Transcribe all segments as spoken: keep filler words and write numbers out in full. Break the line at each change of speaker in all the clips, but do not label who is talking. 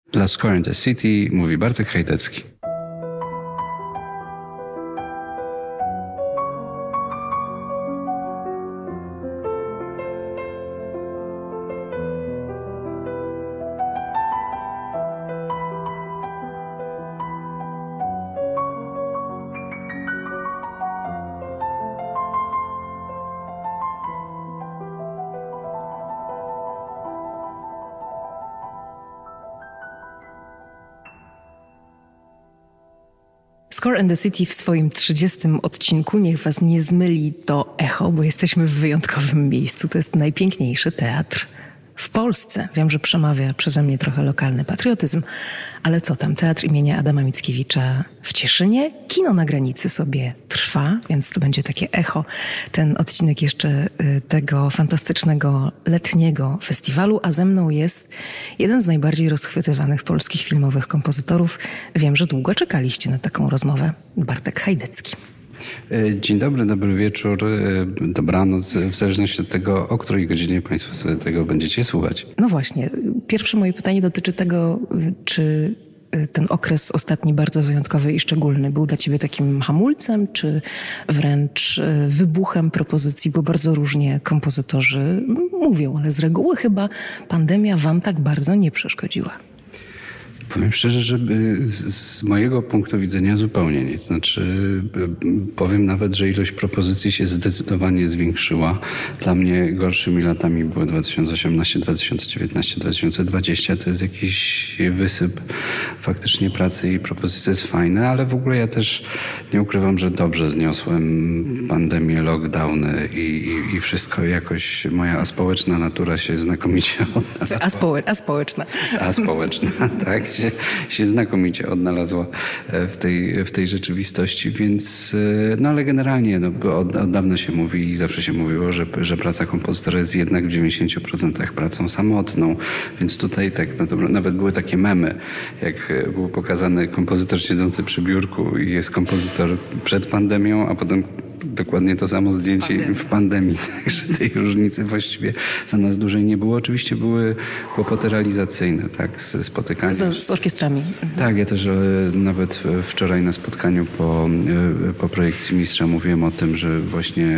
Dla Score and the City mówi Bartek Hajdecki.
Score and the City w swoim trzydziestym odcinku, niech was nie zmyli to echo, bo jesteśmy w wyjątkowym miejscu. To jest najpiękniejszy teatr w Polsce. Wiem, że przemawia przeze mnie trochę lokalny patriotyzm, ale co tam, Teatr imienia Adama Mickiewicza w Cieszynie. Kino na granicy sobie trwa, więc to będzie takie echo. Ten odcinek jeszcze tego fantastycznego letniego festiwalu, a ze mną jest jeden z najbardziej rozchwytywanych polskich filmowych kompozytorów. Wiem, że długo czekaliście na taką rozmowę. Bartek Hajdecki.
Dzień dobry, dobry wieczór, dobranoc, w zależności od tego, o której godzinie Państwo sobie tego będziecie słuchać.
No właśnie, pierwsze moje pytanie dotyczy tego, czy ten okres ostatni bardzo wyjątkowy i szczególny był dla ciebie takim hamulcem, czy wręcz wybuchem propozycji, bo bardzo różnie kompozytorzy mówią, ale z reguły chyba pandemia wam tak bardzo nie przeszkodziła.
Powiem szczerze, że z mojego punktu widzenia zupełnie nie. Znaczy, powiem nawet, że ilość propozycji się zdecydowanie zwiększyła. Dla mnie gorszymi latami były dwa tysiące osiemnasty, dwa tysiące dziewiętnasty, dwa tysiące dwudziesty. To jest jakiś wysyp faktycznie pracy i propozycji jest fajne, ale w ogóle ja też nie ukrywam, że dobrze zniosłem pandemię, lockdowny i, i, i wszystko jakoś moja aspołeczna natura się znakomicie odnalazła.
Aspołe, aspołeczna.
Aspołeczna, tak. Się, się znakomicie odnalazła w tej, w tej rzeczywistości, więc no ale generalnie no, od, od dawna się mówi i zawsze się mówiło, że, że praca kompozytora jest jednak w dziewięćdziesięciu procentach pracą samotną, więc tutaj tak no, dobra, nawet były takie memy, jak był pokazany kompozytor siedzący przy biurku i jest kompozytor przed pandemią, a potem dokładnie to samo zdjęcie Pandemia. w pandemii, także tej różnicy właściwie dla nas dłużej nie było. Oczywiście były kłopoty realizacyjne, tak, z spotykaniem.
Z, z orkiestrami.
Tak, ja też nawet wczoraj na spotkaniu po, po projekcji Mistrza mówiłem o tym, że właśnie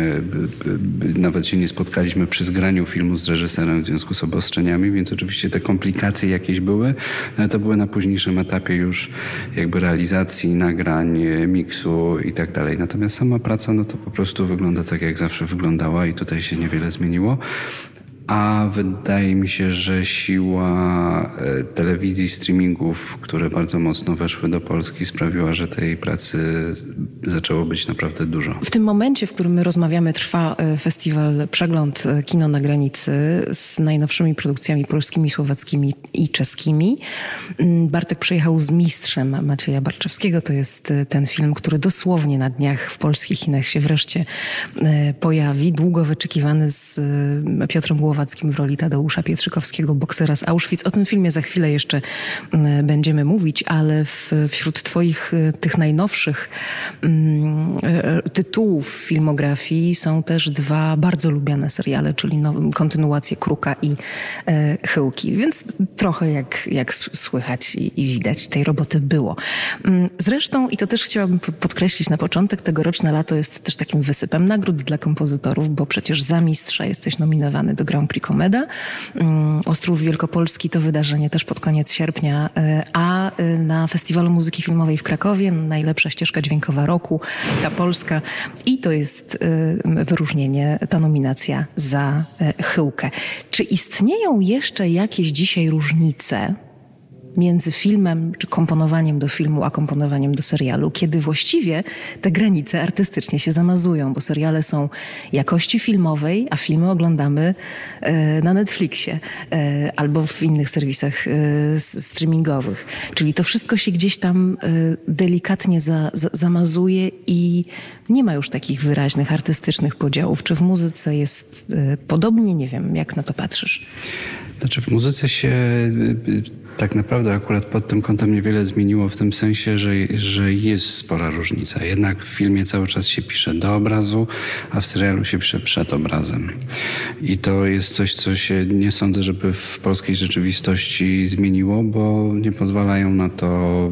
nawet się nie spotkaliśmy przy zgraniu filmu z reżyserem w związku z obostrzeniami, więc oczywiście te komplikacje jakieś były, ale to były na późniejszym etapie już jakby realizacji, nagrań, miksu i tak dalej. Natomiast sama praca, no to po prostu wygląda tak, jak zawsze wyglądała i tutaj się niewiele zmieniło. A wydaje mi się, że siła telewizji, streamingów, które bardzo mocno weszły do Polski, sprawiła, że tej pracy zaczęło być naprawdę dużo.
W tym momencie, w którym my rozmawiamy, trwa festiwal Przegląd Kino na granicy z najnowszymi produkcjami polskimi, słowackimi i czeskimi. Bartek przyjechał z Mistrzem Macieja Barczewskiego. To jest ten film, który dosłownie na dniach w polskich kinach się wreszcie pojawi. Długo wyczekiwany z Piotrem Głowackim w roli Tadeusza Pietrzykowskiego, boksera z Auschwitz. O tym filmie za chwilę jeszcze będziemy mówić, ale w, wśród twoich tych najnowszych mm, tytułów filmografii są też dwa bardzo lubiane seriale, czyli now, kontynuacje Kruka i e, Chyłki. Więc trochę jak, jak słychać i, i widać, tej roboty było. Zresztą, i to też chciałabym podkreślić na początek, tegoroczne lato jest też takim wysypem nagród dla kompozytorów, bo przecież za Mistrza jesteś nominowany do Grand Prix Komeda. Ostrów Wielkopolski to wydarzenie też pod koniec sierpnia, a na Festiwalu Muzyki Filmowej w Krakowie najlepsza ścieżka dźwiękowa roku, ta polska, i to jest wyróżnienie, ta nominacja za Chyłkę. Czy istnieją jeszcze jakieś dzisiaj różnice między filmem, czy komponowaniem do filmu, a komponowaniem do serialu, kiedy właściwie te granice artystycznie się zamazują, bo seriale są jakości filmowej, a filmy oglądamy e, na Netflixie e, albo w innych serwisach e, streamingowych. Czyli to wszystko się gdzieś tam e, delikatnie za, za, zamazuje i nie ma już takich wyraźnych artystycznych podziałów. Czy w muzyce jest e, podobnie? Nie wiem, jak na to patrzysz?
Znaczy w muzyce się tak naprawdę akurat pod tym kątem niewiele zmieniło w tym sensie, że, że jest spora różnica. Jednak w filmie cały czas się pisze do obrazu, a w serialu się pisze przed obrazem. I to jest coś, co się nie sądzę, żeby w polskiej rzeczywistości zmieniło, bo nie pozwalają na to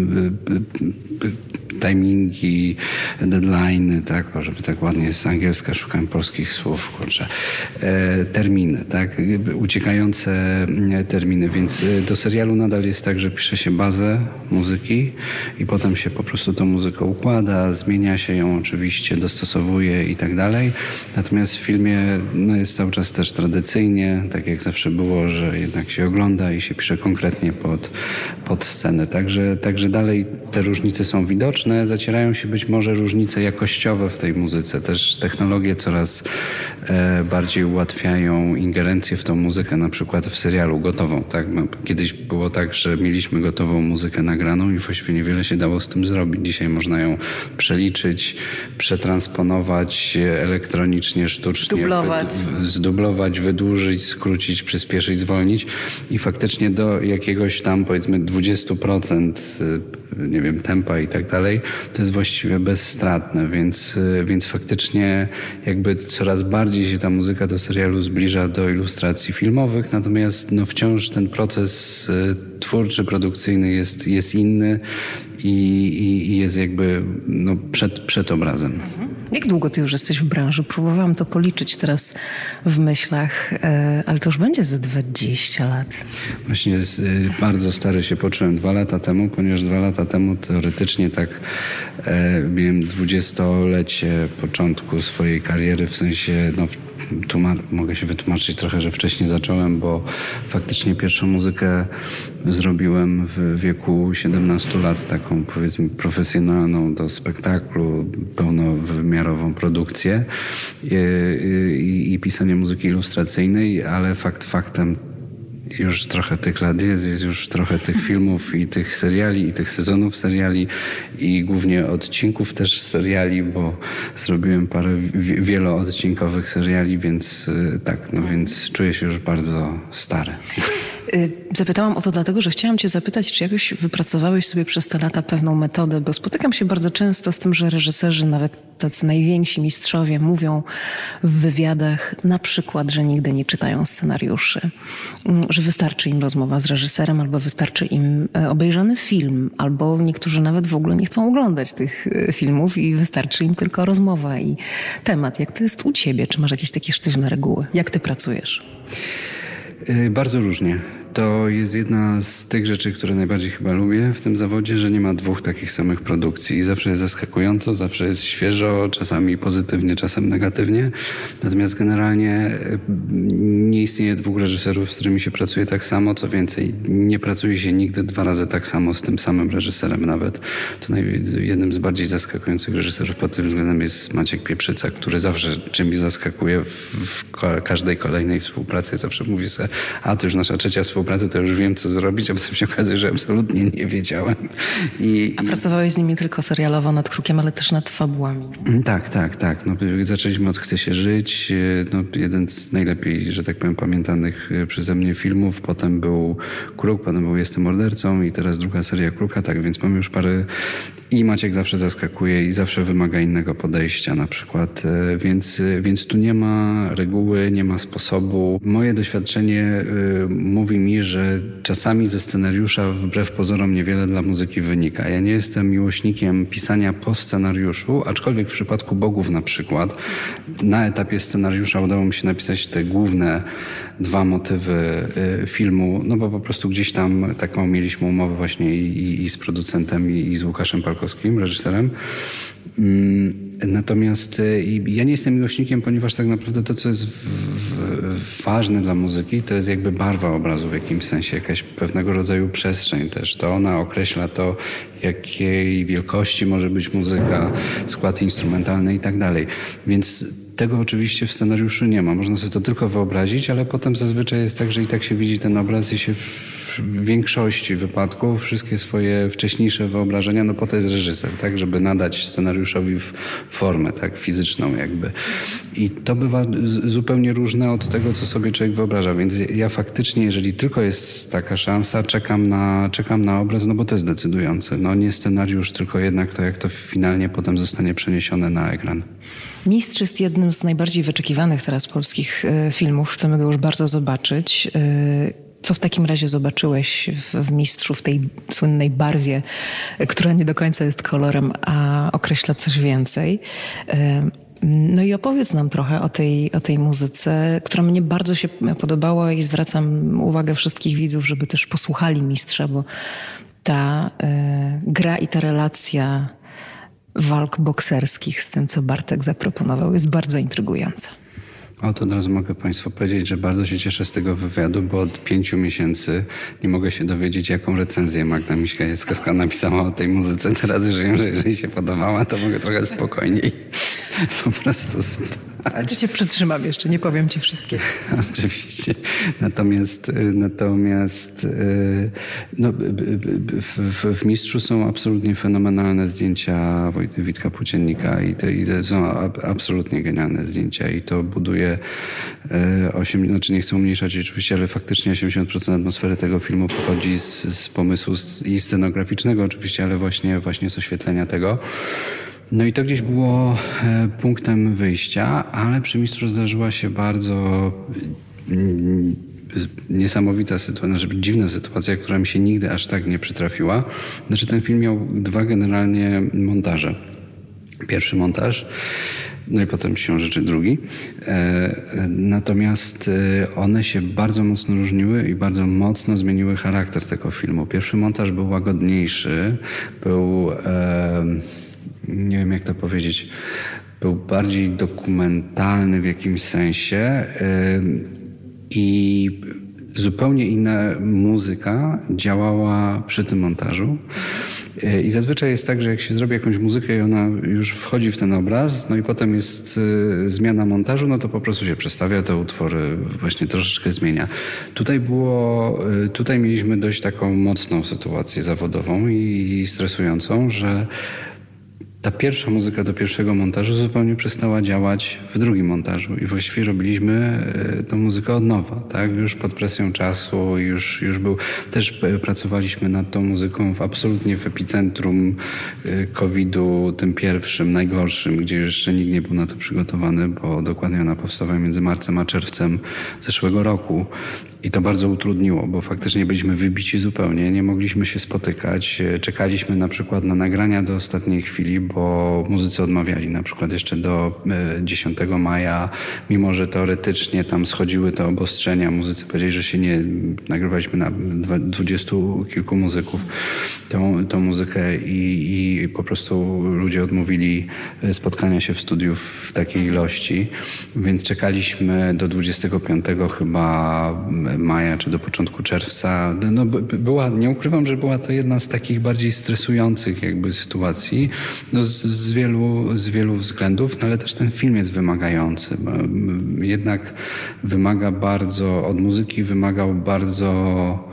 timingi, deadline'y, tak, żeby tak ładnie z angielska szukałem polskich słów, kurczę, e, terminy, tak, uciekające terminy, więc do serialu nadal jest tak, że pisze się bazę muzyki i potem się po prostu tą muzykę układa, zmienia się ją oczywiście, dostosowuje i tak dalej, natomiast w filmie no, jest cały czas też tradycyjnie, tak jak zawsze było, że jednak się ogląda i się pisze konkretnie pod, pod scenę, także, także dalej te różnice są widoczne. Zacierają się być może różnice jakościowe w tej muzyce. Też technologie coraz e, bardziej ułatwiają ingerencję w tą muzykę, na przykład w serialu gotową. Tak? Kiedyś było tak, że mieliśmy gotową muzykę nagraną i właściwie niewiele się dało z tym zrobić. Dzisiaj można ją przeliczyć, przetransponować elektronicznie, sztucznie,
zdublować,
wy, zdublować, wydłużyć, skrócić, przyspieszyć, zwolnić i faktycznie do jakiegoś tam powiedzmy dwadzieścia procent nie wiem, tempa i tak dalej, to jest właściwie bezstratne, więc, więc faktycznie jakby coraz bardziej się ta muzyka do serialu zbliża do ilustracji filmowych, natomiast no wciąż ten proces twórczy, produkcyjny jest, jest inny i, i, i jest jakby no przed, przed obrazem.
Mhm. Jak długo ty już jesteś w branży? Próbowałam to policzyć teraz w myślach, ale to już będzie za dwadzieścia lat.
Właśnie bardzo stary się poczułem dwa lata temu, ponieważ dwa lata temu teoretycznie tak e, miałem dwudziestolecie początku swojej kariery, w sensie no, tłumacz, mogę się wytłumaczyć trochę, że wcześniej zacząłem, bo faktycznie pierwszą muzykę zrobiłem w wieku siedemnastu lat, taką powiedzmy profesjonalną do spektaklu, pełnowymiarową produkcję i, i, i pisanie muzyki ilustracyjnej, ale fakt faktem już trochę tych lat jest, jest już trochę tych filmów i tych seriali, i tych sezonów seriali i głównie odcinków też seriali, bo zrobiłem parę wi- wieloodcinkowych seriali, więc tak, no więc czuję się już bardzo stary.
Zapytałam o to dlatego, że chciałam cię zapytać, czy jakoś wypracowałeś sobie przez te lata pewną metodę, bo spotykam się bardzo często z tym, że reżyserzy, nawet tacy najwięksi mistrzowie, mówią w wywiadach na przykład, że nigdy nie czytają scenariuszy, że wystarczy im rozmowa z reżyserem, albo wystarczy im obejrzany film, albo niektórzy nawet w ogóle nie chcą oglądać tych filmów i wystarczy im tylko rozmowa i temat. Jak to jest u ciebie? Czy masz jakieś takie sztywne reguły? Jak ty pracujesz?
Bardzo różnie. To jest jedna z tych rzeczy, które najbardziej chyba lubię w tym zawodzie, że nie ma dwóch takich samych produkcji. I zawsze jest zaskakująco, zawsze jest świeżo, czasami pozytywnie, czasem negatywnie. Natomiast generalnie nie istnieje dwóch reżyserów, z którymi się pracuje tak samo. Co więcej, nie pracuje się nigdy dwa razy tak samo z tym samym reżyserem nawet. To naj- jednym z bardziej zaskakujących reżyserów pod tym względem jest Maciek Pieprzyca, który zawsze czymś zaskakuje w, w ko- każdej kolejnej współpracy. Zawsze mówi sobie, a to już nasza trzecia współpraca, to już wiem, co zrobić, a potem się okazuje, że absolutnie nie wiedziałem. I,
a pracowałeś z nimi tylko serialowo nad Krukiem, ale też nad fabułami.
Tak, tak, tak. No, zaczęliśmy od Chce się żyć. No, jeden z najlepiej, że tak powiem, pamiętanych przeze mnie filmów. Potem był Kruk, potem był Jestem mordercą i teraz druga seria Kruka. Tak, więc mamy już parę... I Maciek zawsze zaskakuje i zawsze wymaga innego podejścia na przykład. Więc, więc tu nie ma reguły, nie ma sposobu. Moje doświadczenie y, mówi mi, że czasami ze scenariusza wbrew pozorom niewiele dla muzyki wynika. Ja nie jestem miłośnikiem pisania po scenariuszu, aczkolwiek w przypadku Bogów na przykład na etapie scenariusza udało mi się napisać te główne dwa motywy y, filmu, no bo po prostu gdzieś tam taką mieliśmy umowę właśnie i, i, i z producentem i, i z Łukaszem Palkowskim, reżyserem. Mm, natomiast y, ja nie jestem miłośnikiem, ponieważ tak naprawdę to, co jest w, w, ważne dla muzyki, to jest jakby barwa obrazu w jakimś sensie, jakaś pewnego rodzaju przestrzeń też. To ona określa to, jakiej wielkości może być muzyka, skład instrumentalny i tak dalej. Więc tego oczywiście w scenariuszu nie ma. Można sobie to tylko wyobrazić, ale potem zazwyczaj jest tak, że i tak się widzi ten obraz i się w większości wypadków wszystkie swoje wcześniejsze wyobrażenia, no po to jest reżyser, tak, żeby nadać scenariuszowi w formę, tak, fizyczną jakby. I to bywa z, zupełnie różne od tego, co sobie człowiek wyobraża, więc ja faktycznie, jeżeli tylko jest taka szansa, czekam na, czekam na obraz, no bo to jest decydujące. No nie scenariusz, tylko jednak to, jak to finalnie potem zostanie przeniesione na ekran.
Mistrz jest jednym z najbardziej wyczekiwanych teraz polskich y, filmów. Chcemy go już bardzo zobaczyć. Y, co w takim razie zobaczyłeś w, w Mistrzu, w tej słynnej barwie, y, która nie do końca jest kolorem, a określa coś więcej? Y, no i opowiedz nam trochę o tej, o tej muzyce, która mnie bardzo się podobała i zwracam uwagę wszystkich widzów, żeby też posłuchali Mistrza, bo ta y, gra i ta relacja walk bokserskich z tym, co Bartek zaproponował, jest bardzo intrygująca.
O, to od razu mogę Państwu powiedzieć, że bardzo się cieszę z tego wywiadu, bo od pięciu miesięcy nie mogę się dowiedzieć, jaką recenzję Magda Miśka-Jackowska napisała o tej muzyce. Teraz już wiem, że jeżeli się podobała, to mogę trochę spokojniej po prostu spać.
To cię przytrzymam jeszcze, nie powiem ci wszystkiego.
Oczywiście. Natomiast, natomiast no, w, w, w Mistrzu są absolutnie fenomenalne zdjęcia Wojty Witka Płóciennika i to, i to są absolutnie genialne zdjęcia i to buduje osiem, znaczy nie chcę umniejszać oczywiście, ale faktycznie osiemdziesiąt procent atmosfery tego filmu pochodzi z, z pomysłu z, i scenograficznego oczywiście, ale właśnie, właśnie z oświetlenia tego. No i to gdzieś było e, punktem wyjścia, ale przy Mistrzu zdarzyła się bardzo mm, niesamowita sytuacja, znaczy dziwna sytuacja, która mi się nigdy aż tak nie przytrafiła. Znaczy ten film miał dwa generalnie montaże. Pierwszy montaż, no i potem siłą rzeczy drugi. E, natomiast e, one się bardzo mocno różniły i bardzo mocno zmieniły charakter tego filmu. Pierwszy montaż był łagodniejszy, był... E, nie wiem jak to powiedzieć, był bardziej dokumentalny w jakimś sensie i zupełnie inna muzyka działała przy tym montażu. I zazwyczaj jest tak, że jak się zrobi jakąś muzykę i ona już wchodzi w ten obraz, no i potem jest zmiana montażu, no to po prostu się przestawia, te utwory właśnie troszeczkę zmienia. Tutaj było, tutaj mieliśmy dość taką mocną sytuację zawodową i stresującą, że ta pierwsza muzyka do pierwszego montażu zupełnie przestała działać w drugim montażu i właściwie robiliśmy tą muzykę od nowa, tak? Już pod presją czasu, już, już był... Też pracowaliśmy nad tą muzyką w absolutnie w epicentrum kowida, tym pierwszym, najgorszym, gdzie jeszcze nikt nie był na to przygotowany, bo dokładnie ona powstała między marcem a czerwcem zeszłego roku. I to bardzo utrudniło, bo faktycznie byliśmy wybici zupełnie, nie mogliśmy się spotykać. Czekaliśmy na przykład na nagrania do ostatniej chwili, bo muzycy odmawiali na przykład jeszcze do dziesiątego maja, mimo że teoretycznie tam schodziły te obostrzenia. Muzycy powiedzieli, że się nie... Nagrywaliśmy na dwudziestu kilku muzyków tą, tą muzykę i, i po prostu ludzie odmówili spotkania się w studiu w takiej ilości, więc czekaliśmy do dwudziestego piątego chyba maja czy do początku czerwca. No, była, nie ukrywam, że była to jedna z takich bardziej stresujących jakby sytuacji, no, z, z, wielu, z wielu względów, no, ale też ten film jest wymagający. Jednak wymaga bardzo, od muzyki wymagał bardzo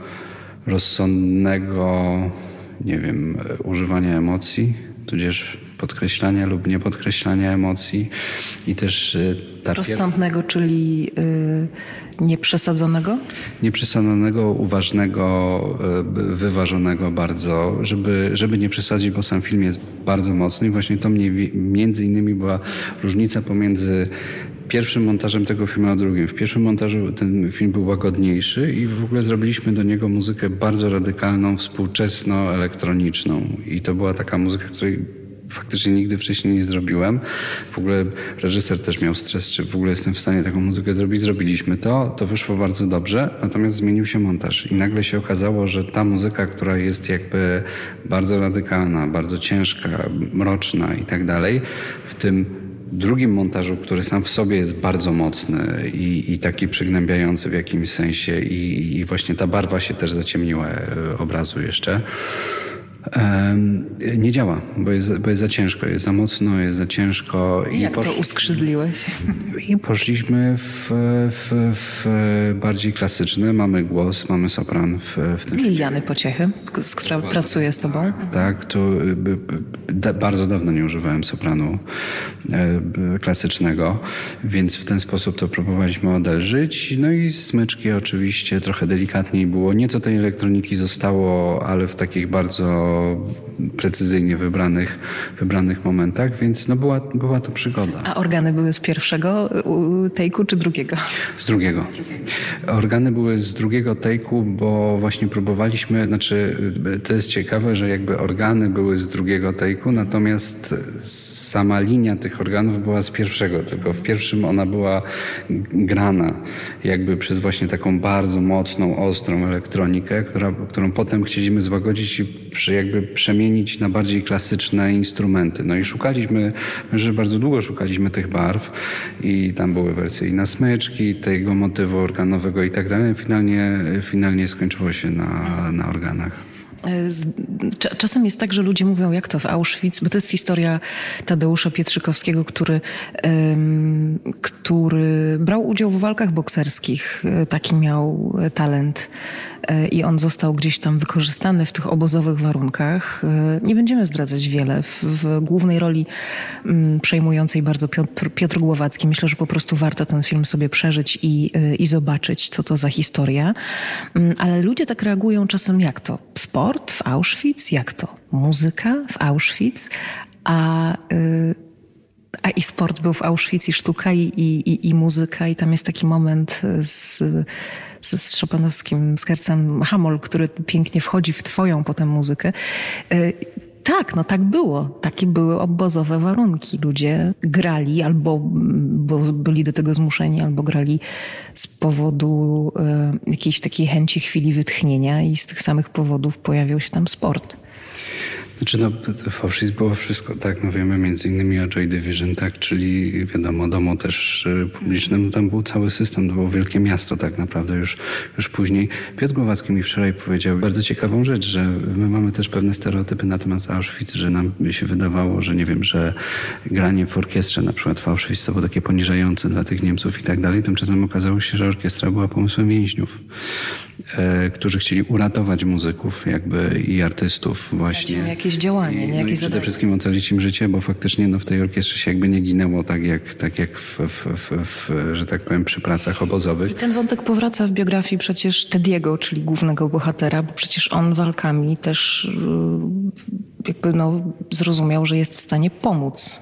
rozsądnego, nie wiem, używania emocji, tudzież podkreślania lub niepodkreślania emocji i też ta
rozsądnego, pier... czyli yy, nieprzesadzonego? Nieprzesadzonego,
uważnego, yy, wyważonego bardzo, żeby, żeby nie przesadzić, bo sam film jest bardzo mocny i właśnie to mnie, między innymi była różnica pomiędzy pierwszym montażem tego filmu a drugim. W pierwszym montażu ten film był łagodniejszy i w ogóle zrobiliśmy do niego muzykę bardzo radykalną, współczesno-elektroniczną i to była taka muzyka, której faktycznie nigdy wcześniej nie zrobiłem. W ogóle reżyser też miał stres, czy w ogóle jestem w stanie taką muzykę zrobić. Zrobiliśmy to, to wyszło bardzo dobrze, natomiast zmienił się montaż i nagle się okazało, że ta muzyka, która jest jakby bardzo radykalna, bardzo ciężka, mroczna i tak dalej, w tym drugim montażu, który sam w sobie jest bardzo mocny i, i taki przygnębiający w jakimś sensie i, i właśnie ta barwa się też zaciemniła obrazu jeszcze. Nie działa, bo jest, bo jest za ciężko, jest za mocno, jest za ciężko.
I jak posz... to uskrzydliłeś?
I poszliśmy w, w, w bardziej klasyczne. Mamy głos, mamy sopran w, w tym.
Liliany Pociechy, z która pracuje z tobą.
Tak, to da, bardzo dawno nie używałem sopranu e, klasycznego, więc w ten sposób to próbowaliśmy odelżyć. No i smyczki oczywiście trochę delikatniej było. Nieco tej elektroniki zostało, ale w takich bardzo precyzyjnie wybranych, wybranych momentach, więc no była, była to przygoda.
A organy były z pierwszego take'u czy drugiego?
Z drugiego. Z drugiego. Organy były z drugiego take'u, bo właśnie próbowaliśmy, znaczy to jest ciekawe, że jakby organy były z drugiego take'u, natomiast sama linia tych organów była z pierwszego, tylko w pierwszym ona była grana jakby przez właśnie taką bardzo mocną, ostrą elektronikę, która, którą potem chcieliśmy złagodzić i przy, jakby przemienić na bardziej klasyczne instrumenty. No i szukaliśmy, że bardzo długo szukaliśmy tych barw i tam były wersje i na smyczki, tego motywu organowego i tak dalej. Finalnie, finalnie skończyło się na, na organach.
Czasem jest tak, że ludzie mówią, jak to w Auschwitz, bo to jest historia Tadeusza Pietrzykowskiego, który, um, który brał udział w walkach bokserskich. Taki miał talent i on został gdzieś tam wykorzystany w tych obozowych warunkach. Nie będziemy zdradzać wiele. W, w głównej roli um, przejmującej bardzo Piotr, Piotr Głowacki. Myślę, że po prostu warto ten film sobie przeżyć i, i zobaczyć, co to za historia. Um, ale ludzie tak reagują czasem, jak to? Sport w Auschwitz? Jak to? Muzyka w Auschwitz? A, yy, a i sport był w Auschwitz, i sztuka, i, i, i muzyka. I tam jest taki moment z, z, z Chopinowskim skercem Hamol, który pięknie wchodzi w twoją potem muzykę. Yy, Tak, no tak było. Takie były obozowe warunki. Ludzie grali albo bo byli do tego zmuszeni, albo grali z powodu e, jakiejś takiej chęci chwili wytchnienia i z tych samych powodów pojawił się tam sport.
Znaczy no, w Auschwitz było wszystko, tak, no wiemy między innymi o Joy Division, tak, czyli wiadomo, domu też publicznym, no tam był cały system, to było wielkie miasto tak naprawdę już, już później. Piotr Głowacki mi wczoraj powiedział bardzo ciekawą rzecz, że my mamy też pewne stereotypy na temat Auschwitz, że nam się wydawało, że nie wiem, że granie w orkiestrze na przykład w Auschwitz to było takie poniżające dla tych Niemców i tak dalej. Tymczasem okazało się, że orkiestra była pomysłem więźniów, e, którzy chcieli uratować muzyków jakby i artystów właśnie.
Jakieś działanie, nie?
I, no i przede wszystkim ocalić im życie, bo faktycznie no, w tej orkiestrze się jakby nie ginęło tak jak, tak jak w, w, w, w, że tak powiem, przy pracach obozowych.
I ten wątek powraca w biografii przecież Tediego, czyli głównego bohatera, bo przecież on walkami też jakby no, zrozumiał, że jest w stanie pomóc.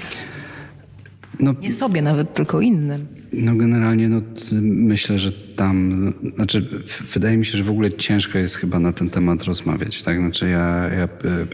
No, nie sobie nawet, tylko innym.
No generalnie no, myślę, że tam, znaczy wydaje mi się, że w ogóle ciężko jest chyba na ten temat rozmawiać, tak? Znaczy ja, ja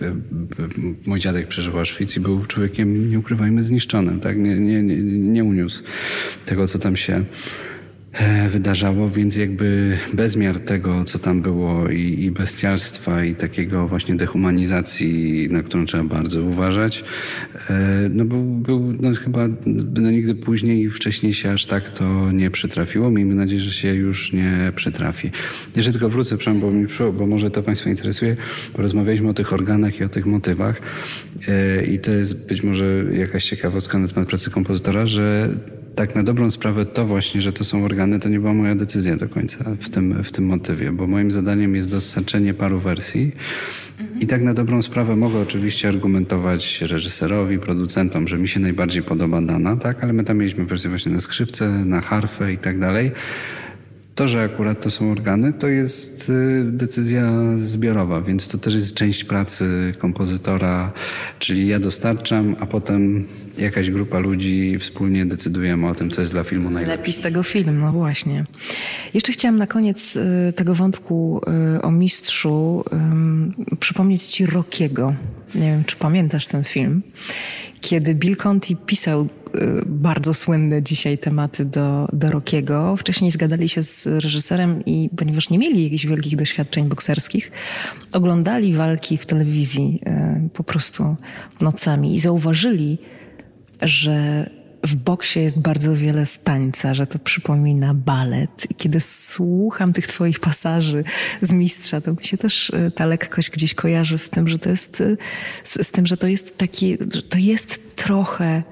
mój dziadek przeżył Auschwitz i był człowiekiem, nie ukrywajmy, zniszczonym, tak? Nie, nie, nie, nie uniósł tego, co tam się wydarzało, więc jakby bezmiar tego, co tam było i, i bestialstwa i takiego właśnie dehumanizacji, na którą trzeba bardzo uważać, no był, był no chyba no nigdy później i wcześniej się aż tak to nie przytrafiło. Miejmy nadzieję, że się już nie przytrafi. Jeszcze tylko wrócę, bo, mi, bo może to Państwa interesuje, bo rozmawialiśmy o tych organach i o tych motywach i to jest być może jakaś ciekawostka na temat pracy kompozytora, że tak na dobrą sprawę to właśnie, że to są organy, to nie była moja decyzja do końca w tym, w tym motywie, bo moim zadaniem jest dostarczenie paru wersji i tak na dobrą sprawę mogę oczywiście argumentować reżyserowi, producentom, że mi się najbardziej podoba dana, tak, ale my tam mieliśmy wersję właśnie na skrzypce, na harfę i tak dalej. To, że akurat to są organy, to jest decyzja zbiorowa, więc to też jest część pracy kompozytora, czyli ja dostarczam, a potem jakaś grupa ludzi wspólnie decydujemy o tym, co jest dla filmu najlepsze.
Lepiej z tego film, no właśnie. Jeszcze chciałam na koniec tego wątku o mistrzu przypomnieć ci Rockiego. Nie wiem, czy pamiętasz ten film? Kiedy Bill Conti pisał bardzo słynne dzisiaj tematy do, do Rockiego. Wcześniej zgadali się z reżyserem i ponieważ nie mieli jakichś wielkich doświadczeń bokserskich, oglądali walki w telewizji po prostu nocami i zauważyli, że w boksie jest bardzo wiele z tańca, że to przypomina balet. I kiedy słucham tych twoich pasaży z Mistrza, to mi się też ta lekkość gdzieś kojarzy w tym, że to jest z, z tym, że to jest taki, to jest trochę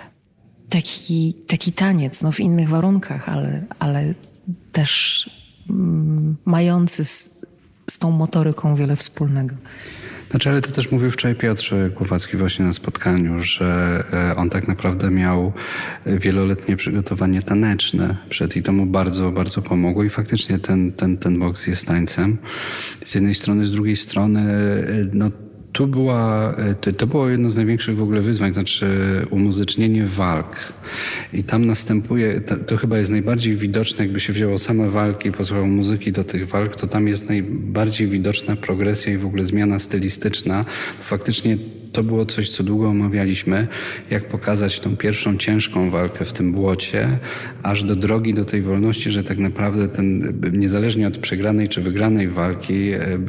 taki, taki taniec, no w innych warunkach, ale, ale też mm, mający z, z tą motoryką wiele wspólnego.
Znaczy, ale to też mówił wczoraj Piotr Głowacki właśnie na spotkaniu, że on tak naprawdę miał wieloletnie przygotowanie taneczne przed i to mu bardzo, bardzo pomogło i faktycznie ten, ten, ten boks jest tańcem. Z jednej strony, z drugiej strony, no tu była, to, to było jedno z największych w ogóle wyzwań, znaczy umuzycznienie walk. I tam następuje, to, to chyba jest najbardziej widoczne, jakby się wzięło same walki i posłuchało muzyki do tych walk, to tam jest najbardziej widoczna progresja i w ogóle zmiana stylistyczna. Faktycznie to było coś, co długo omawialiśmy, jak pokazać tą pierwszą ciężką walkę w tym błocie, aż do drogi do tej wolności, że tak naprawdę ten, niezależnie od przegranej czy wygranej walki,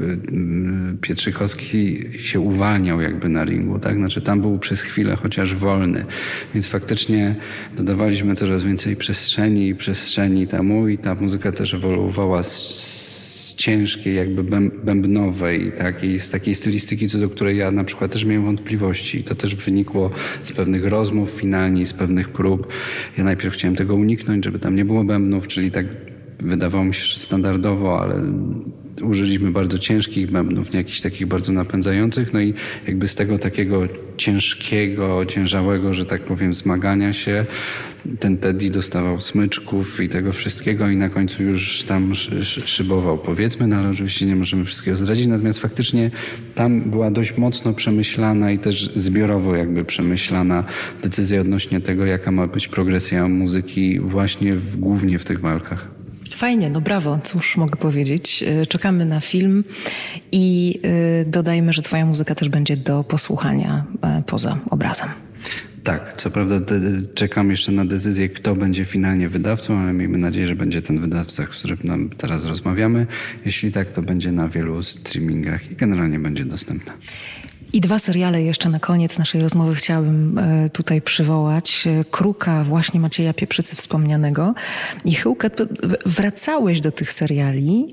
Pietrzykowski się uwalniał jakby na ringu, tak? Znaczy tam był przez chwilę chociaż wolny, więc faktycznie dodawaliśmy coraz więcej przestrzeni i przestrzeni temu i ta muzyka też ewoluowała z ciężkiej, jakby bębnowej, tak? I z takiej stylistyki, co do której ja na przykład też miałem wątpliwości. I to też wynikło z pewnych rozmów finalnie, z pewnych prób. Ja najpierw chciałem tego uniknąć, żeby tam nie było bębnów, czyli tak wydawało mi się, że standardowo, ale użyliśmy bardzo ciężkich bębnów, nie jakichś takich bardzo napędzających. No i jakby z tego takiego ciężkiego, ciężałego, że tak powiem, zmagania się ten Teddy dostawał smyczków i tego wszystkiego i na końcu już tam szybował, powiedzmy, no ale oczywiście nie możemy wszystkiego zdradzić. Natomiast faktycznie tam była dość mocno przemyślana i też zbiorowo jakby przemyślana decyzja odnośnie tego, jaka ma być progresja muzyki właśnie w, głównie w tych walkach.
Fajnie, no brawo, cóż mogę powiedzieć. Czekamy na film i dodajmy, że twoja muzyka też będzie do posłuchania poza obrazem.
Tak, co prawda czekam jeszcze na decyzję, kto będzie finalnie wydawcą, ale miejmy nadzieję, że będzie ten wydawca, z którym nam teraz rozmawiamy. Jeśli tak, to będzie na wielu streamingach i generalnie będzie dostępna.
I dwa seriale jeszcze na koniec naszej rozmowy chciałabym tutaj przywołać. Kruka właśnie Macieja Pieprzycy wspomnianego. I Chyłkę, wracałeś do tych seriali,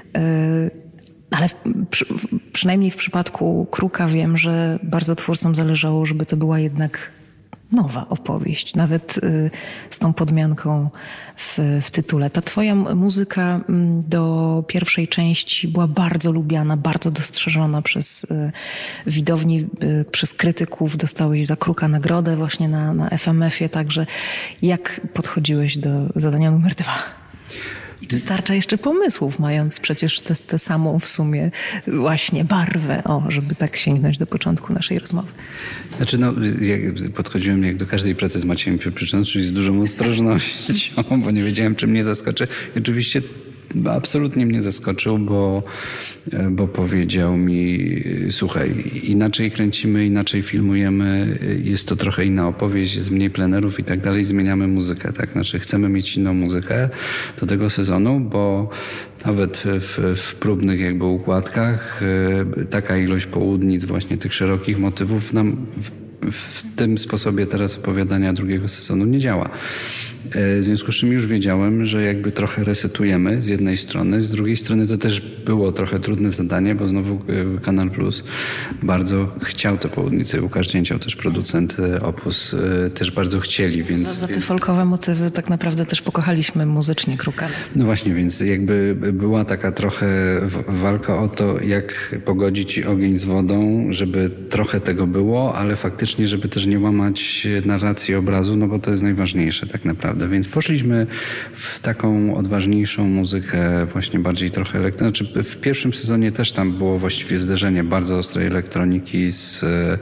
ale przy, przynajmniej w przypadku Kruka wiem, że bardzo twórcom zależało, żeby to była jednak nowa opowieść, nawet y, z tą podmianką w, w tytule. Ta twoja muzyka y, do pierwszej części była bardzo lubiana, bardzo dostrzeżona przez y, widowni, y, przez krytyków. Dostałeś za Kruka nagrodę właśnie na, na F M F-ie, także jak podchodziłeś do zadania numer dwa? I czy starcza jeszcze pomysłów, mając przecież tę samą w sumie właśnie barwę, o, żeby tak sięgnąć do początku naszej rozmowy?
Znaczy, no, ja podchodziłem jak do każdej pracy z Maciejem Pieprzycą, czyli z dużą ostrożnością, bo nie wiedziałem, czy mnie zaskoczy. I oczywiście absolutnie mnie zaskoczył, bo, bo powiedział mi, słuchaj, inaczej kręcimy, inaczej filmujemy, jest to trochę inna opowieść, jest mniej plenerów i tak dalej, zmieniamy muzykę, tak? Znaczy chcemy mieć inną muzykę do tego sezonu, bo nawet w, w próbnych jakby układkach taka ilość południc właśnie tych szerokich motywów nam w, w tym sposobie teraz opowiadania drugiego sezonu nie działa. W związku z czym już wiedziałem, że jakby trochę resetujemy z jednej strony, z drugiej strony to też było trochę trudne zadanie, bo znowu Kanal Plus bardzo chciał te południce. Łukasz Dzięcioł, też producent Opus, też bardzo chcieli. Więc,
za, za te
więc...
folkowe motywy tak naprawdę też pokochaliśmy muzycznie Kruka.
No właśnie, więc jakby była taka trochę walka o to, jak pogodzić ogień z wodą, żeby trochę tego było, ale faktycznie, żeby też nie łamać narracji obrazu, no bo to jest najważniejsze tak naprawdę. Więc poszliśmy w taką odważniejszą muzykę, właśnie bardziej trochę elektroniczną. Znaczy w pierwszym sezonie też tam było właściwie zderzenie bardzo ostrej elektroniki z,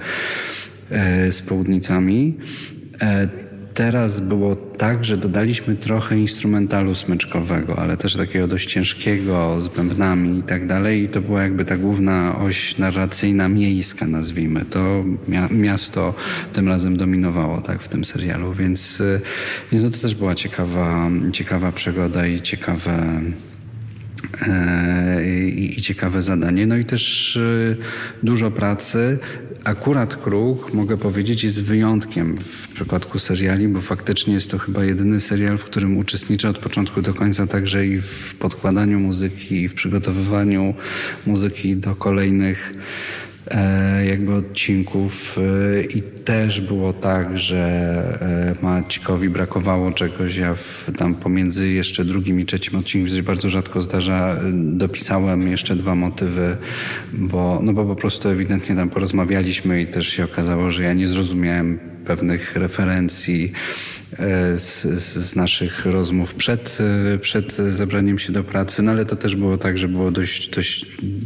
z południcami. Teraz było tak, że dodaliśmy trochę instrumentalu smyczkowego, ale też takiego dość ciężkiego, z bębnami i tak dalej. I to była jakby ta główna oś narracyjna miejska, nazwijmy. To miasto tym razem dominowało tak w tym serialu, więc, więc no to też była ciekawa, ciekawa przygoda i ciekawe, I, i ciekawe zadanie. No i też dużo pracy. Akurat Kruk, mogę powiedzieć, jest wyjątkiem w przypadku seriali, bo faktycznie jest to chyba jedyny serial, w którym uczestniczę od początku do końca, także i w podkładaniu muzyki, i w przygotowywaniu muzyki do kolejnych jakby odcinków i też było tak, że Maćkowi brakowało czegoś, ja w, tam pomiędzy jeszcze drugim i trzecim odcinkiem, co się bardzo rzadko zdarza, dopisałem jeszcze dwa motywy, bo, no bo po prostu ewidentnie tam porozmawialiśmy i też się okazało, że ja nie zrozumiałem pewnych referencji z, z naszych rozmów przed, przed zabraniem się do pracy, no ale to też było tak, że było dość, dość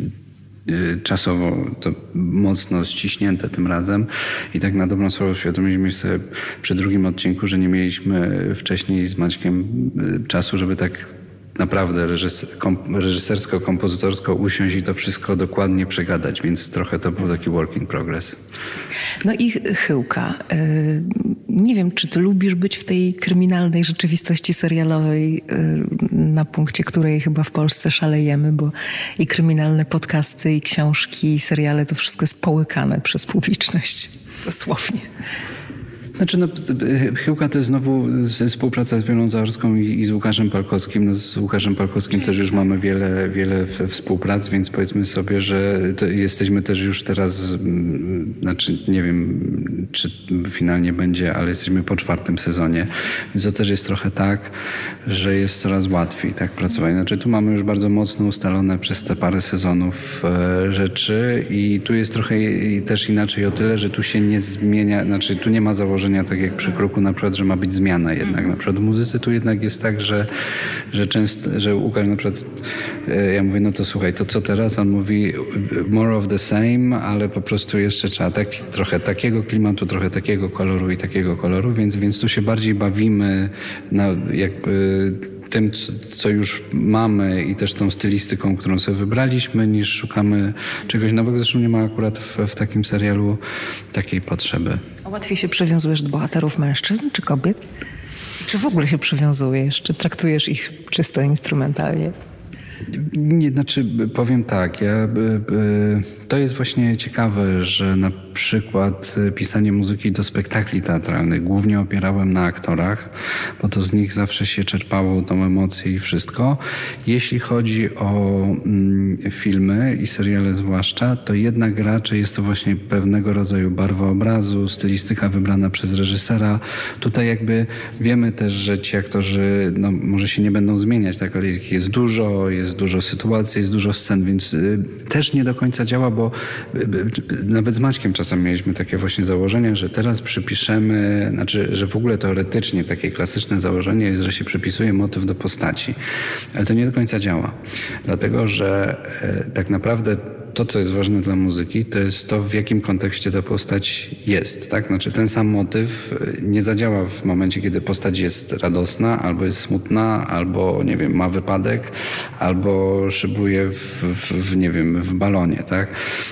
czasowo to mocno ściśnięte tym razem i tak na dobrą sprawę uświadomiliśmy sobie przy drugim odcinku, że nie mieliśmy wcześniej z Maćkiem czasu, żeby tak naprawdę reżyser, kom, reżysersko-kompozytorsko usiąść i to wszystko dokładnie przegadać, więc trochę to był taki work in progress.
No i Chyłka. Nie wiem, czy ty lubisz być w tej kryminalnej rzeczywistości serialowej, na punkcie której chyba w Polsce szalejemy, bo i kryminalne podcasty, i książki, i seriale, to wszystko jest połykane przez publiczność. Dosłownie.
Znaczy, no, Chyłka to jest znowu współpraca z Wiolą Zaorską i, i z Łukaszem Palkowskim. No, z Łukaszem Palkowskim też już mamy wiele, wiele współprac, więc powiedzmy sobie, że to jesteśmy też już teraz, znaczy nie wiem, czy finalnie będzie, ale jesteśmy po czwartym sezonie. Więc to też jest trochę tak, że jest coraz łatwiej tak pracować. Znaczy tu mamy już bardzo mocno ustalone przez te parę sezonów e, rzeczy i tu jest trochę i, też inaczej o tyle, że tu się nie zmienia, znaczy tu nie ma założenia tak jak przy Kruku na przykład, że ma być zmiana jednak. Na przykład w muzyce tu jednak jest tak, że, że często, że Łukasz na przykład, ja mówię, no to słuchaj, to co teraz? On mówi more of the same, ale po prostu jeszcze trzeba tak, trochę takiego klimatu, trochę takiego koloru i takiego koloru, więc, więc tu się bardziej bawimy na jakby tym, co już mamy i też tą stylistyką, którą sobie wybraliśmy, niż szukamy czegoś nowego. Zresztą nie ma akurat w, w takim serialu takiej potrzeby.
A łatwiej się przywiązujesz do bohaterów mężczyzn czy kobiet? Czy w ogóle się przywiązujesz? Czy traktujesz ich czysto instrumentalnie?
Nie, znaczy powiem tak, ja, to jest właśnie ciekawe, że na przykład pisanie muzyki do spektakli teatralnych głównie opierałem na aktorach, bo to z nich zawsze się czerpało tą emocję i wszystko. Jeśli chodzi o mm, filmy i seriale zwłaszcza, to jednak raczej jest to właśnie pewnego rodzaju barwa obrazu, stylistyka wybrana przez reżysera. Tutaj jakby wiemy też, że ci aktorzy no, może się nie będą zmieniać, tak, ale jest dużo, jest dużo sytuacji, jest dużo scen, więc y, też nie do końca działa, bo y, y, nawet z Maćkiem czasem mieliśmy takie właśnie założenia, że teraz przypiszemy, znaczy, że w ogóle teoretycznie takie klasyczne założenie jest, że się przypisuje motyw do postaci. Ale to nie do końca działa. Dlatego, że y, tak naprawdę to, co jest ważne dla muzyki, to jest to, w jakim kontekście ta postać jest. Tak? Znaczy ten sam motyw nie zadziała w momencie, kiedy postać jest radosna, albo jest smutna, albo, nie wiem, ma wypadek, albo szybuje w, w, w nie wiem, w balonie. Tak?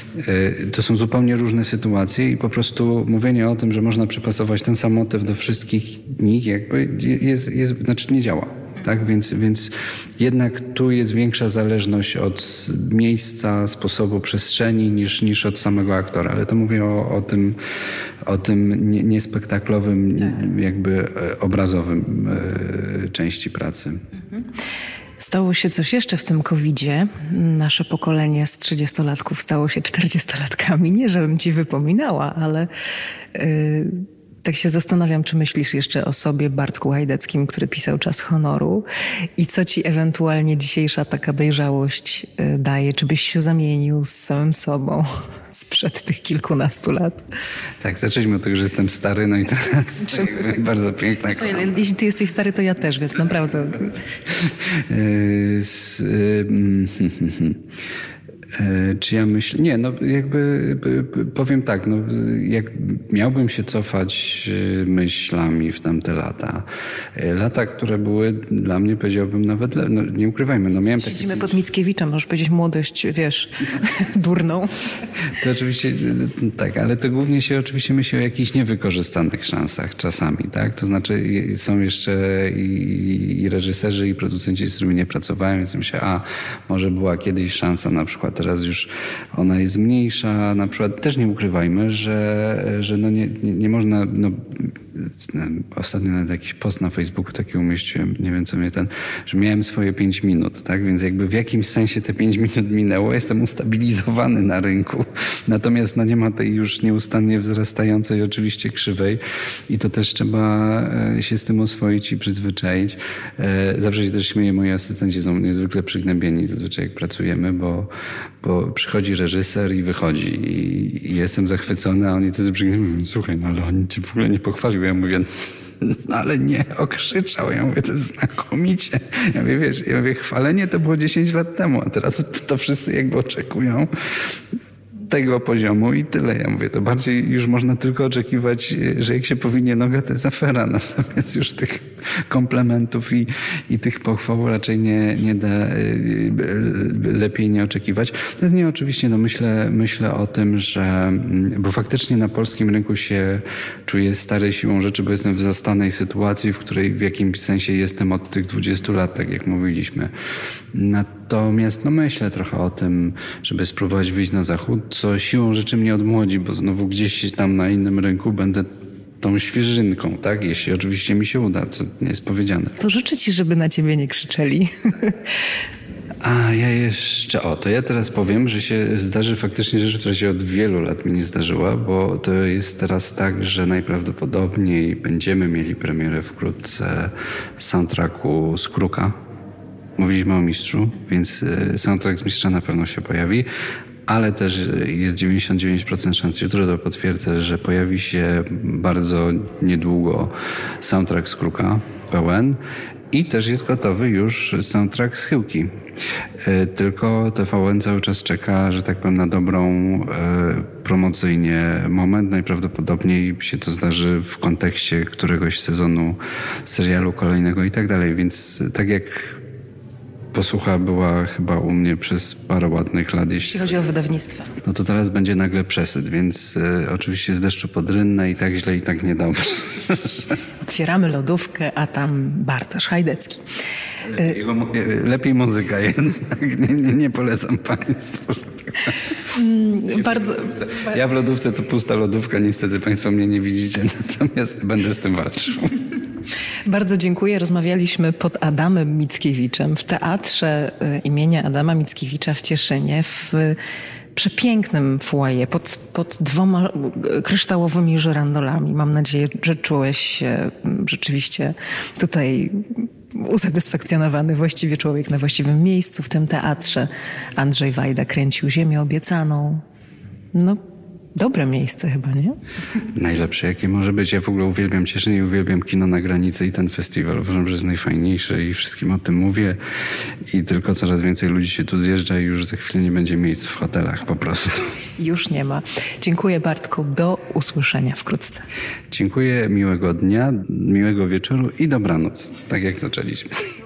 To są zupełnie różne sytuacje i po prostu mówienie o tym, że można przypasować ten sam motyw do wszystkich nich, jakby jest, jest, znaczy nie działa. Tak? Więc, więc jednak tu jest większa zależność od miejsca, sposobu, przestrzeni niż, niż od samego aktora. Ale to mówię o, o tym, o tym niespektaklowym, tak. jakby obrazowym y, części pracy. Mhm.
Stało się coś jeszcze w tym kowidzie. Nasze pokolenie z trzydziestolatków stało się czterdziestolatkami. Nie, żebym ci wypominała, ale... Y, Tak się zastanawiam, czy myślisz jeszcze o sobie, Bartku Hajdeckim, który pisał Czas honoru i co ci ewentualnie dzisiejsza taka dojrzałość daje? Czy byś się zamienił z samym sobą sprzed tych kilkunastu lat?
Tak, zaczęliśmy od tego, że jestem stary, no i to jest bardzo piękna.
Co, jeśli ty jesteś stary, to ja też, więc naprawdę...
Czy ja myślę? Nie, no jakby powiem tak, no jak miałbym się cofać myślami w tamte lata, lata, które były dla mnie, powiedziałbym nawet, no nie ukrywajmy, no miałem
Siedzimy
takie...
pod Mickiewiczem, możesz powiedzieć młodość, wiesz, durną.
To oczywiście tak, ale to głównie się oczywiście myśli o jakichś niewykorzystanych szansach czasami, tak? To znaczy są jeszcze i, i reżyserzy, i producenci, z którymi nie pracowałem, więc myślę, a może była kiedyś szansa, na przykład teraz już ona jest mniejsza, na przykład też nie ukrywajmy, że, że no nie, nie, nie można, no, ostatnio nawet jakiś post na Facebooku taki umieściłem, nie wiem co mnie ten, że miałem swoje pięć minut, tak? Więc jakby w jakimś sensie te pięć minut minęło, jestem ustabilizowany na rynku. Natomiast no nie ma tej już nieustannie wzrastającej oczywiście krzywej i to też trzeba się z tym oswoić i przyzwyczaić. Zawsze się też śmieję, moi asystenci są niezwykle przygnębieni zazwyczaj jak pracujemy, bo, bo przychodzi reżyser i wychodzi i, i jestem zachwycony, a oni też przygnębieni, słuchaj, no ale oni cię w ogóle nie pochwalił. Ja mówię, no ale nie, okrzyczał. Ja mówię, to jest znakomicie. Ja mówię, wiesz, ja mówię, chwalenie to było dziesięć lat temu, a teraz to wszyscy jakby oczekują tego poziomu i tyle. Ja mówię, to bardziej już można tylko oczekiwać, że jak się powinie noga, to jest afera. Natomiast już tych komplementów i, i tych pochwał raczej nie, nie da, lepiej nie oczekiwać. To jest nie oczywiście, no myślę, myślę o tym, że, bo faktycznie na polskim rynku się czuję stary siłą rzeczy, bo jestem w zastanej sytuacji, w której w jakimś sensie jestem od tych dwudziestu lat, tak jak mówiliśmy. Natomiast no myślę trochę o tym, żeby spróbować wyjść na zachód, co siłą rzeczy mnie odmłodzi, bo znowu gdzieś tam na innym rynku będę tą świeżynką, tak? Jeśli oczywiście mi się uda, co nie jest powiedziane.
To życzę ci, żeby na ciebie nie krzyczeli.
A ja jeszcze, o, to ja teraz powiem, że się zdarzy faktycznie rzecz, która się od wielu lat mi nie zdarzyła, bo to jest teraz tak, że najprawdopodobniej będziemy mieli premierę wkrótce soundtracku z Kruka. Mówiliśmy o Mistrzu, więc soundtrack z Mistrza na pewno się pojawi. Ale też jest dziewięćdziesiąt dziewięć procent szans, jutro to potwierdzę, że pojawi się bardzo niedługo soundtrack z Kruka pełen i też jest gotowy już soundtrack z Chyłki. Tylko T V N cały czas czeka, że tak powiem, na dobrą promocyjnie moment. Najprawdopodobniej się to zdarzy w kontekście któregoś sezonu serialu kolejnego i tak dalej. Więc tak jak posłucha była chyba u mnie przez parę ładnych lat.
Jeśli chodzi o wydawnictwo.
No to teraz będzie nagle przesyt, więc y, oczywiście z deszczu pod rynnę i tak źle, i tak niedobrze.
Otwieramy lodówkę, a tam Bartosz Hajdecki.
Lepiej, lepiej muzyka jednak. Nie, nie, nie polecam państwu.
Mm, bardzo.
Ja w lodówce to pusta lodówka, niestety państwo mnie nie widzicie, natomiast będę z tym walczył.
Bardzo dziękuję. Rozmawialiśmy pod Adamem Mickiewiczem w Teatrze imienia Adama Mickiewicza w Cieszynie, w przepięknym foyer pod, pod dwoma kryształowymi żyrandolami. Mam nadzieję, że czułeś się rzeczywiście tutaj usatysfakcjonowany, właściwie człowiek na właściwym miejscu w tym teatrze. Andrzej Wajda kręcił Ziemię Obiecaną. No, dobre miejsce chyba, nie?
Najlepsze, jakie może być. Ja w ogóle uwielbiam Cieszyn i uwielbiam Kino na Granicy i ten festiwal. Uważam, że jest najfajniejszy i wszystkim o tym mówię. I tylko coraz więcej ludzi się tu zjeżdża i już za chwilę nie będzie miejsc w hotelach po prostu.
Już nie ma. Dziękuję, Bartku. Do usłyszenia wkrótce.
Dziękuję. Miłego dnia, miłego wieczoru i dobranoc. Tak jak zaczęliśmy.